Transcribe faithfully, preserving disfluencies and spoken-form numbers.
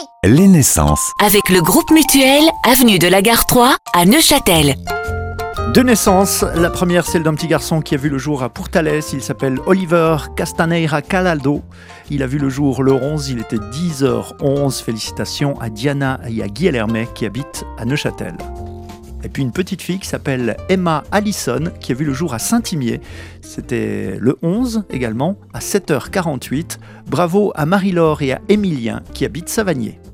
Les naissances. Avec le groupe Mutuel, avenue de la Gare trois à Neuchâtel. Deux naissances. La première, celle d'un petit garçon qui a vu le jour à Portales. Il s'appelle Oliver Castaneira Calaldo. Il a vu le jour le onze, il était dix heures onze. Félicitations à Diana et à Guilherme qui habitent à Neuchâtel. Et puis une petite fille qui s'appelle Emma Allison qui a vu le jour à Saint-Imier. C'était le onze également à sept heures quarante-huit. Bravo à Marie-Laure et à Émilien qui habitent Savagnier.